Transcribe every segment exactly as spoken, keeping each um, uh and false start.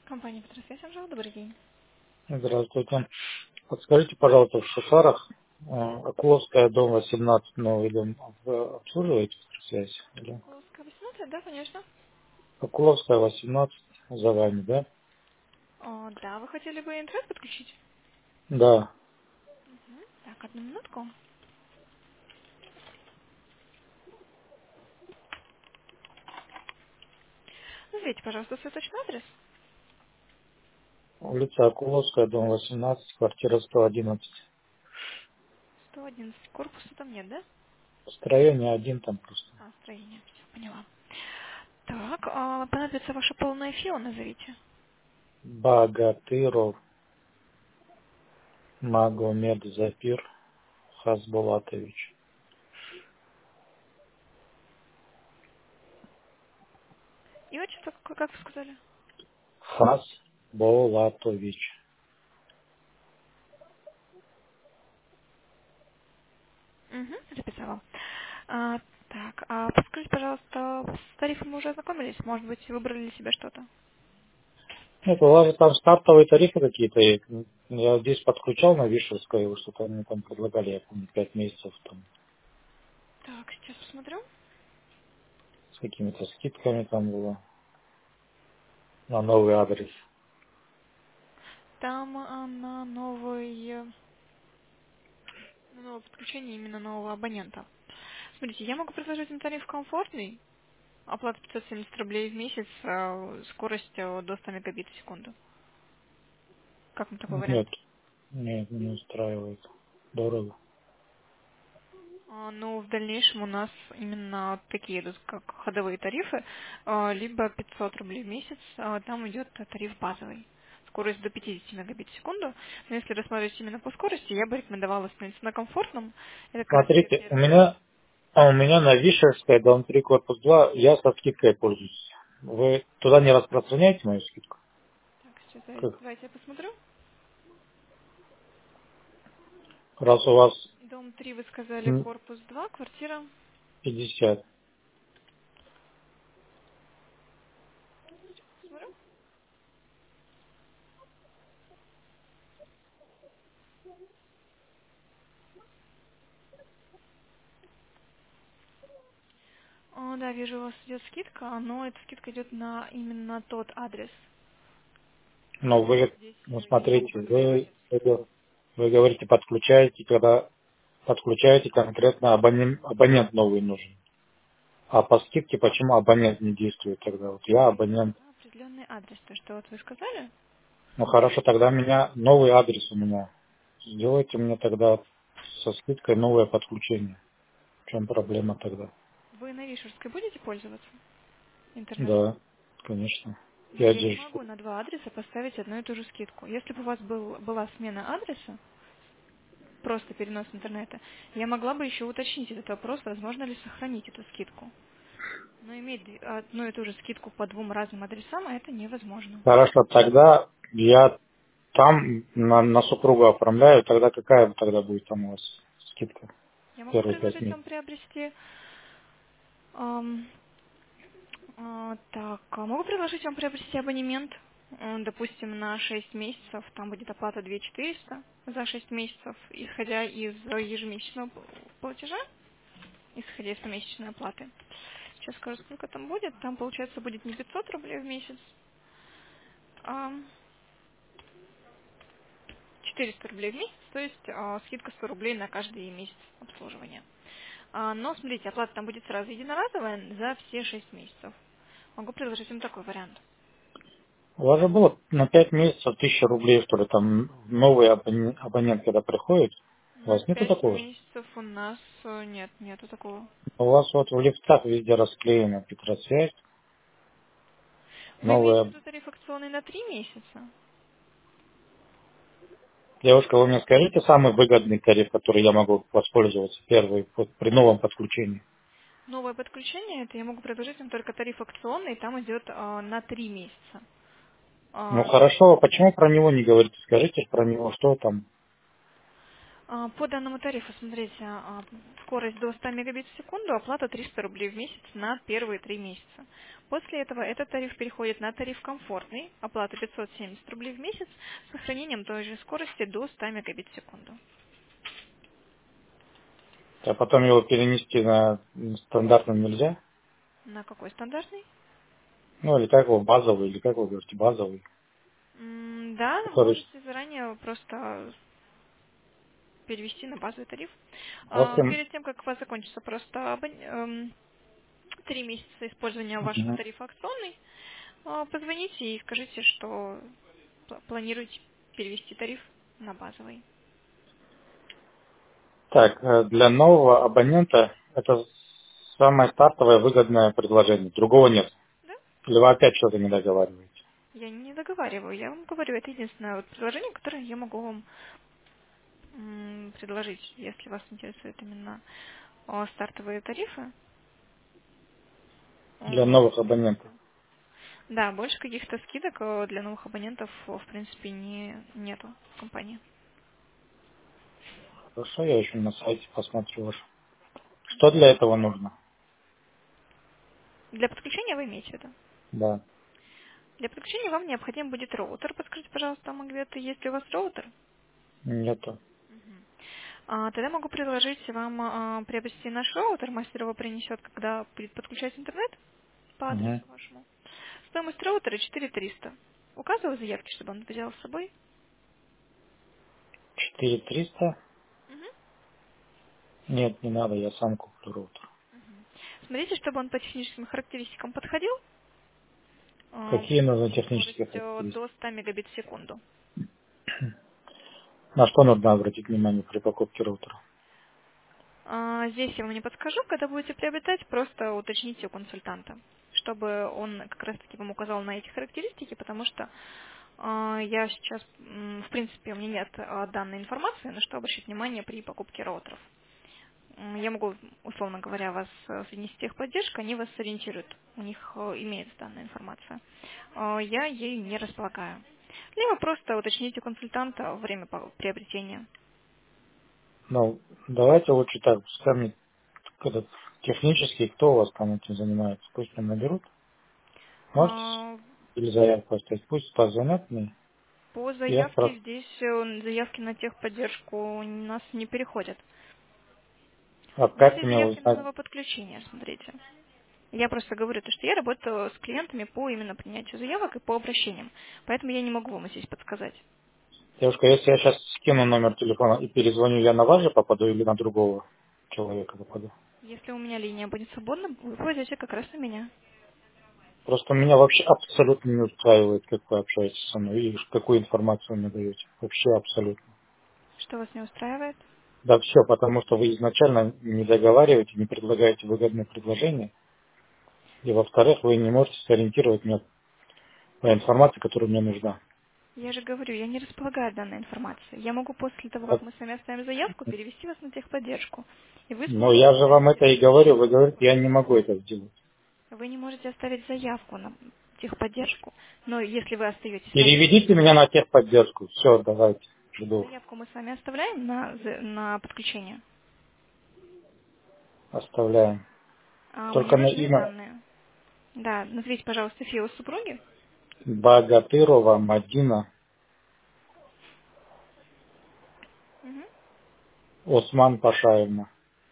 Компания «Петросвязь», Анжела, добрый день. Здравствуйте. Подскажите, пожалуйста, в Шушарах э, Окуловская, дом восемнадцать, новый дом, вы обслуживаете связь? Или? Луцкая, восемнадцать, да, конечно. Окуловская, восемнадцать, за вами, да? О, да, вы хотели бы интернет подключить? Да. Мгм. Так, одну минутку. Назовите, пожалуйста, свой точный адрес. Улица Окуловская, дом восемнадцать, квартира сто одиннадцать. сто одиннадцать. Корпуса там нет, да? Строение один там просто. А, строение. Все, поняла. Так, а, понадобится ваше полное фио, назовите. Богатыров, Магомед Запир, Хасбулатович. И отчество, как как вы сказали? Хасбулатович. Угу, записала. А, так, а подскажите, пожалуйста, с тарифом мы уже ознакомились? Может быть, выбрали для себя что-то? Нет, у вас же там стартовые тарифы какие-то есть. Я здесь подключал на Вишерской, вы что-то мне там предлагали, я помню, пять месяцев там Так, сейчас посмотрю. с какими-то скидками там было на новый адрес. Там а, на новый, э, на новое подключение именно нового абонента. Смотрите, я могу предложить им тариф комфортный, оплата пятьсот семьдесят рублей в месяц, а скорость э, до ста мегабит в секунду. Как вам такой Нет, вариант? нет, не устраивает. Дорого. А, Ну, в дальнейшем у нас именно такие идут, как ходовые тарифы, а, либо пятьсот рублей в месяц, а, там идет тариф базовый. Скорость до пятьдесят мегабит в секунду. Но если рассматривать именно по скорости, я бы рекомендовала остановиться на комфортном. Это как раз те Смотрите, у сервисы. меня, а у меня на Вишерской, дом три, корпус два, я со скидкой пользуюсь. Вы туда не распространяете мою скидку? Так, сейчас я- Как? давайте я посмотрю. Раз у вас Дом три вы сказали, м, корпус два, квартира. пятьдесят. Посмотрю. О, да, вижу, у вас идет скидка, но эта скидка идет на именно тот адрес. Но А, вы, Здесь ну э, я не могу смотрите, предложить вы, пакет. вы, вы говорите, подключаете, когда подключаете конкретно абонент, абонент новый нужен. А по скидке почему абонент не действует тогда? Вот я абонент. На определенный адрес, то, что вот вы сказали. Ну хорошо, тогда у меня новый адрес у меня. Сделайте мне тогда со скидкой новое подключение. В чем проблема тогда? Вы на Вишерской будете пользоваться интернетом? Да, конечно. Но Я я не держу. могу на два адреса поставить одну и ту же скидку. Если бы у вас был, была смена адреса, просто перенос интернета, я могла бы еще уточнить этот вопрос, возможно ли сохранить эту скидку. Но иметь д- одну и ту же скидку по двум разным адресам, это невозможно. Хорошо, тогда я там на, на супруга оформляю, тогда какая тогда будет там у вас скидка Я могу первые пять предложить месяцев? вам приобрести... ам, а, так, а могу предложить вам приобрести абонемент, м, допустим, на шесть месяцев. Там будет оплата две тысячи четыреста за шесть месяцев, исходя из ежемесячного п- платежа, исходя из помесячной оплаты. Сейчас скажу, сколько там будет. Там, получается, будет не пятьсот рублей в месяц, а четыреста рублей в месяц, то есть а, скидка сто рублей на каждый месяц обслуживания. А, но, смотрите, оплата там будет сразу единоразовая за все шесть месяцев. Могу предложить им такой вариант. У вас же было на пять месяцев тысяча рублей, что ли, там новый абонент, абонент, когда приходит. У На вас нету пять такого? месяцев у нас э, нет, нету такого. У вас вот в лифтах везде расклеена Петросвязь, Вы имеете в новая. виду тариф акционный на три месяца? Девушка, вы мне скажите самый выгодный тариф, который я могу воспользоваться, первый, вот при новом подключении. Новое подключение, это я могу предложить вам только тариф акционный, там идет э, на три месяца. Ну А, хорошо, а почему про него не говорите? Скажите про него, что там. А, По данному тарифу, смотрите, а, скорость до ста мегабит в секунду, оплата триста рублей в месяц на первые три месяца. После этого этот тариф переходит на тариф комфортный, оплата пятьсот семьдесят рублей в месяц с сохранением той же скорости до ста мегабит в секунду. А потом его перенести на стандартный нельзя? На какой стандартный? Ну, или как его, базовый, или как вы говорите, базовый, М, Да, который можете заранее просто перевести на базовый тариф. А, после... Перед тем, как у вас закончится просто абон- эм, три месяца использования вашего Мгм. тарифа акционный, а, позвоните и скажите, что пла- планируете перевести тариф на базовый. Так, э, для нового абонента это самое стартовое выгодное предложение. Другого нет. Да? Или вы опять что-то не договариваете? Я не договариваю, я вам говорю, это единственное вот предложение, которое я могу вам м, предложить, если вас интересуют именно а, стартовые тарифы. Для А, новых абонентов. Да, больше каких-то скидок э, для новых абонентов, э, в принципе, не, нету в компании. Хорошо, я еще на сайте посмотрю ваш. Что для этого нужно? Для подключения вы имеете в виду? Да, Для подключения вам необходим будет роутер. Подскажите, пожалуйста, Магвет, есть ли у вас роутер? нету. Мгм. А, тогда могу предложить вам а, приобрести наш роутер. Мастер его принесет, когда будет подключать интернет по Угу. адресу вашему. Стоимость роутера четыре триста. Указываю заявки, чтобы он взял с собой. четыре триста? Мгм. Нет, не надо, я сам куплю роутер. Смотрите, чтобы он по техническим характеристикам подходил. А, Какие нужны технические Скорость э, до характеристики? ста мегабит в секунду. На что нужно обратить внимание при покупке роутера? А, Здесь я вам не подскажу, когда будете приобретать, просто уточните у консультанта, чтобы он как раз-таки вам указал на эти характеристики, потому что а, я сейчас, м, в принципе, у меня нет а, данной информации, на что обращать внимание при покупке роутеров. М, Я могу, условно говоря, вас э, соединить с техподдержкой, они вас сориентируют, у них э, имеется данная информация. А, Я ею не располагаю. Либо просто уточните у консультанта во время по- приобретения. Ну, давайте лучше так, пускай мне этот технический, кто у вас там этим занимается, пусть мне наберут. Можете А, или заявку оставить, пусть позвонят мне. По Я заявке спрошу. здесь э, заявки на техподдержку у нас не переходят. А У нас как есть мне заявки на узнать? новое подключение, смотрите. Я просто говорю, то, что я работаю с клиентами по именно принятию заявок и по обращениям. Поэтому я не могу вам здесь подсказать. Девушка, если я сейчас скину номер телефона и перезвоню, я на вас же попаду или на другого человека попаду? Если у меня линия будет свободна, вы пойдете как раз на меня. Просто меня вообще абсолютно не устраивает, как вы общаетесь со мной и какую информацию мне даете. Вообще абсолютно. Что вас не устраивает? Да все, потому что вы изначально не договариваете, не предлагаете выгодные предложения. И во-вторых, вы не можете сориентировать меня по информации, которая мне нужна. Я же говорю, я не располагаю данной информацией. Я могу после того, как Вот. мы с вами оставим заявку, перевести вас на техподдержку. И вы Но сможете я же оставить вам это и заявку. говорю, вы говорите, я не могу это сделать. Вы не можете оставить заявку на техподдержку. Но если вы остаетесь на линии, Переведите меня на техподдержку. Все, давайте. Жду. заявку мы с вами оставляем на, за- на подключение. Оставляем. А мне Только на нужны имя данные. Да, назовите, пожалуйста, фио супруги. Богатырова Мадина Мгм. Осман Пашаевна.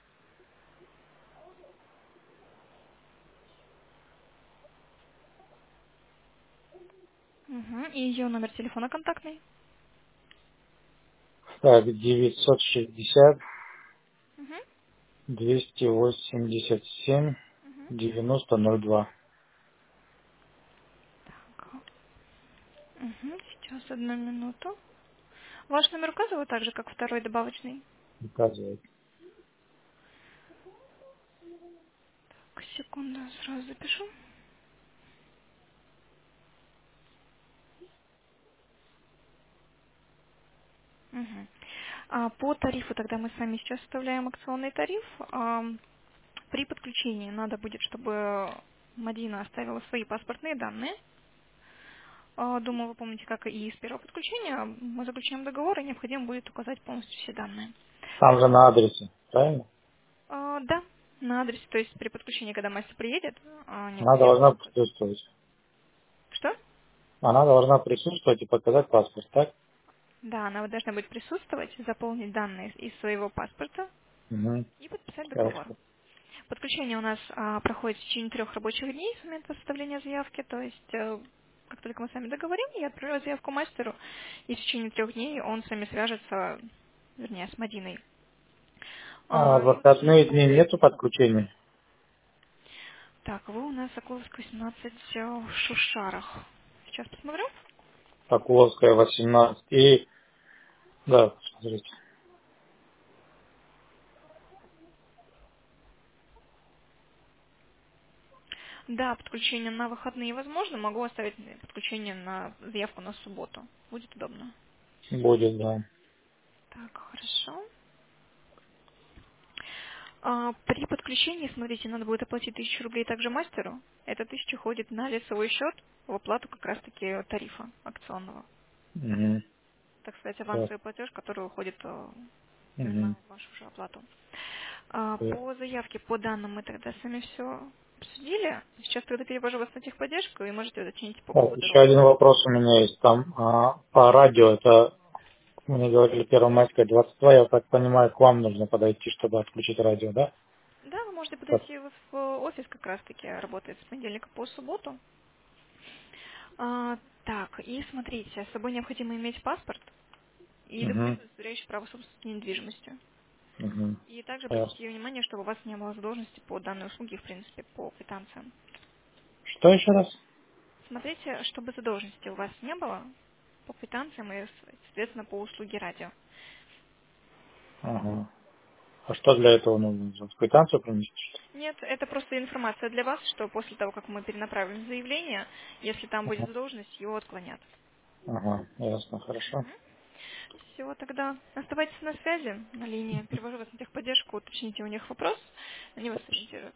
Мгм. И ее номер телефона контактный. Так, девятьсот шестьдесят Мгм. двести восемьдесят семь Мгм. девяносто ноль два. Так. Мгм. Сейчас, одну минуту. Ваш номер указываю так же, как второй добавочный. Указывает. Так, секунду, сразу запишу. Мгм. А, По тарифу тогда мы с вами сейчас вставляем акционный тариф. А, При подключении надо будет, чтобы Мадина оставила свои паспортные данные. А, Думаю, вы помните, как и с первого подключения. Мы заключаем договор, и необходимо будет указать полностью все данные. Там же на адресе, правильно? А, Да, на адресе, то есть при подключении, когда мастер приедет, а, Она необходимо должна будет указать. присутствовать. Что? Она должна присутствовать и показать паспорт, так? Да, она должна будет присутствовать, заполнить данные из своего паспорта Угу. и подписать договор. Хорошо. Подключение у нас а, проходит в течение трех рабочих дней с момента составления заявки, то есть э, как только мы с вами договорим, я отправляю заявку мастеру, и в течение трех дней он с вами свяжется, вернее, с Мадиной. А А, в и вот уже выходные по дни нету заявке. подключений? Так, вы у нас Соколовск восемнадцать э, в Шушарах. Сейчас посмотрю. Соколовская, восемнадцать. И, да, смотрите. Да, подключение на выходные возможно. Могу оставить подключение на заявку на субботу. Будет удобно. Будет, да. Так, хорошо. А, при подключении, смотрите, надо будет оплатить тысячу рублей также мастеру. Эта тысяча ходит на лицевой счет в оплату как раз-таки тарифа акционного. Угу. Так сказать, авансовый платеж, который уходит э, Угу. на вашу же оплату. А, по заявке, по данным мы тогда сами все обсудили. Сейчас тогда перевожу вас на техподдержку и можете уточнить по Так, поводу еще роутинга. один вопрос у меня есть. Там а, по радио, это, мне говорили, первомайская двадцать два, я так понимаю, к вам нужно подойти, чтобы отключить радио, да? Да, вы можете Так. подойти в в офис, как раз-таки работает с понедельника по субботу. А, так, и смотрите, с собой необходимо иметь паспорт и Угу. документ, удостоверяющий право собственности недвижимостью. Угу. И также Ясно. обратите внимание, чтобы у вас не было задолженности по данной услуге, в принципе, по квитанциям. Что еще раз? Смотрите, чтобы задолженности у вас не было по квитанциям и, соответственно, по услуге радио. Ага. А что для этого нужно? Квитанцию принести? Нет, это просто информация для вас, что после того, как мы перенаправим заявление, если там будет Ага. задолженность, его отклонят. Ага, ясно, хорошо. Все, тогда оставайтесь на связи, на линии. Перевожу вас на техподдержку, уточните у них вопрос, они вас сориентируют.